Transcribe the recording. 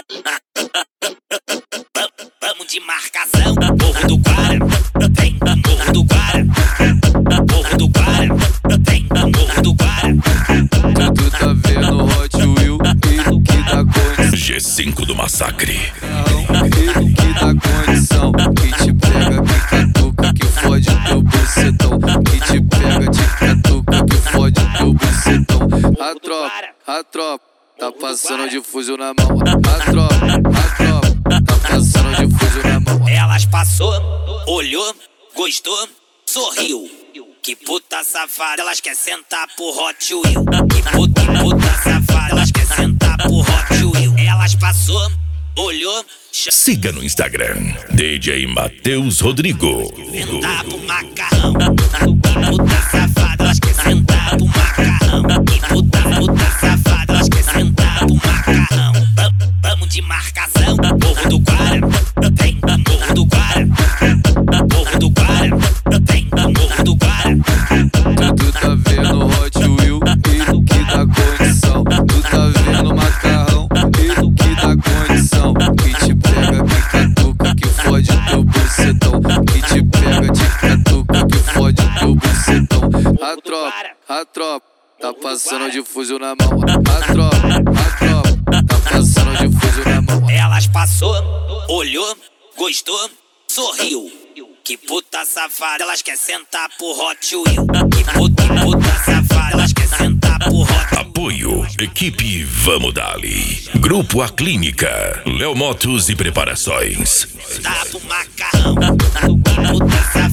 Vamos de marcação, Morro do Guara, vem do Morro do Guara. Morro do Guara, vem do Morro do Guara. Tu tá vendo Hot Wheel, ele que dá condição. G5 do Massacre. Ele que dá condição, que te pega, que catuca, que fode teu bucetão. Que te pega, te catuca, que fode teu bucetão. A tropa, tá passando de fuzil na mão. A tropa, tá passando de fuzil na mão. Elas passou, olhou, gostou, sorriu. Que puta safada, elas quer sentar pro Hot Wheel. Que puta safada, elas quer sentar pro Hot Wheel. Elas passou, olhou, Siga no Instagram, DJ Matheus Rodrigo. sentar pro macarrão. Que puta safada, elas quer sentar pro macarrão. Que puta safada, elas quer sentar pro macarrão. Vamos de marcação, Morro do Guara, vem do Morro do Guara. Morro do Guara, vem do Morro do Guara. Tu tá vendo Hot Wheel, ele que dá condição. Tu tá vendo macarrão, ele que dá condição. Que te pega, que catuca, que fode teu bucetão. Que te pega, te catuca, que fode teu bucetão. A tropa, tá passando de fuzil na mão. A tropa, tá passando de fuzil na mão. Elas passou, olhou, gostou, sorriu. Que puta safada, elas quer sentar pro Hot Wheel. Que puta safada, elas quer sentar pro Hot Wheel. Apoio, equipe Vamos Dali. Grupo A Clínica, Léo Motos e Preparações. Sentar pro macarrão. Que puta safada.